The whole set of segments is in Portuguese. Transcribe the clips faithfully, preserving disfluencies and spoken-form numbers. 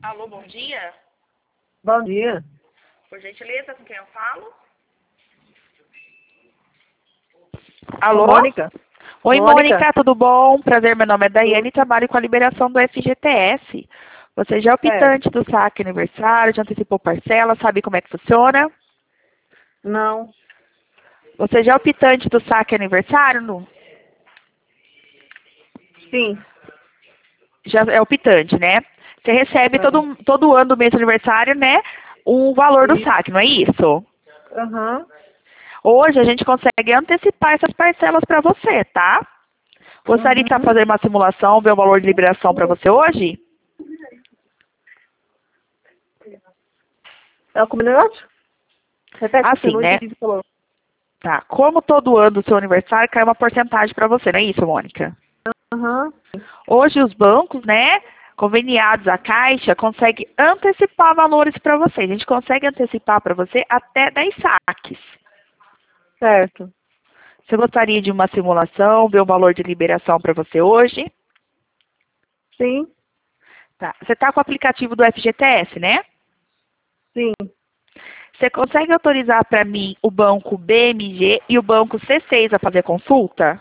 Alô, bom dia. Bom dia. Por gentileza, com quem eu falo? Alô? Mônica. Oi, Mônica. Mônica, tudo bom? Prazer, meu nome é Daiane e trabalho com a liberação do F G T S. Você já é optante do saque aniversário, já antecipou parcela, sabe como é que funciona? Não. Você já é optante do saque aniversário? Não? Sim. Já é optante, né? Você recebe Ah. todo, todo ano do mês de aniversário, né? Um valor do Isso. saque, não é isso? Aham. Hoje a gente consegue antecipar essas parcelas para você, tá? Gostaria de Uhum. fazer uma simulação, ver o valor de liberação para você hoje? É o combinado? Repete, Assim, não né? entendi o que você falou. Tá. Como todo ano do seu aniversário, cai uma porcentagem para você, não é isso, Mônica? Aham. Hoje os bancos, né, conveniados à Caixa, conseguem antecipar valores para você. A gente consegue antecipar para você até dez saques. Certo. Você gostaria de uma simulação, ver o valor de liberação para você hoje? Sim. Tá. Você está com o aplicativo do F G T S, né? Sim. Você consegue autorizar para mim o banco B M G e o banco C seis a fazer consulta?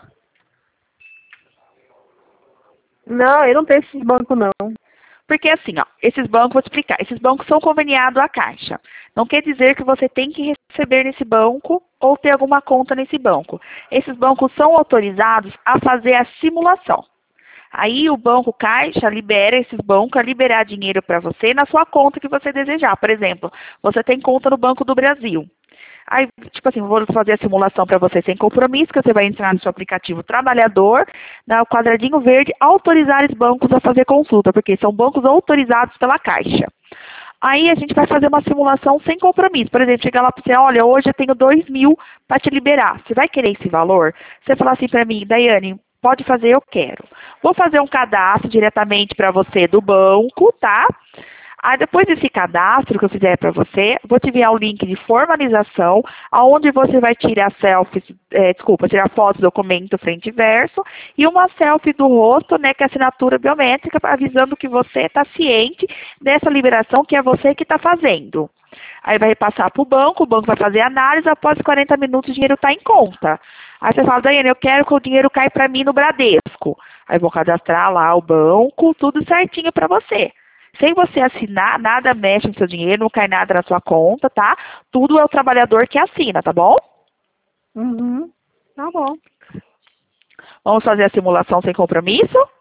Não, eu não tenho esse banco, não. Porque assim, ó, esses bancos, vou te explicar, esses bancos são conveniados à Caixa. Não quer dizer que você tem que receber nesse banco ou ter alguma conta nesse banco. Esses bancos são autorizados a fazer a simulação. Aí o banco Caixa libera esses bancos a liberar dinheiro para você na sua conta que você desejar. Por exemplo, você tem conta no Banco do Brasil. Aí, tipo assim, vou fazer a simulação para você sem compromisso, que você vai entrar no seu aplicativo trabalhador, no quadradinho verde, autorizar os bancos a fazer consulta, porque são bancos autorizados pela Caixa. Aí a gente vai fazer uma simulação sem compromisso. Por exemplo, chegar lá para você, olha, hoje eu tenho dois mil para te liberar. Você vai querer esse valor? Você falar assim para mim, Daiane, pode fazer, eu quero. Vou fazer um cadastro diretamente para você do banco, tá? Aí depois desse cadastro que eu fizer para você, vou te enviar o link de formalização, aonde você vai tirar selfies, é, desculpa, tirar fotos do documento frente e verso, e uma selfie do rosto, né, que é a assinatura biométrica, avisando que você está ciente dessa liberação que é você que está fazendo. Aí vai repassar para o banco, o banco vai fazer a análise, após quarenta minutos o dinheiro está em conta. Aí você fala, Daiane, eu quero que o dinheiro caia para mim no Bradesco. Aí vou cadastrar lá o banco, tudo certinho para você. Sem você assinar, nada mexe no seu dinheiro, não cai nada na sua conta, tá? Tudo é o trabalhador que assina, tá bom? Uhum. Tá bom. Vamos fazer a simulação sem compromisso?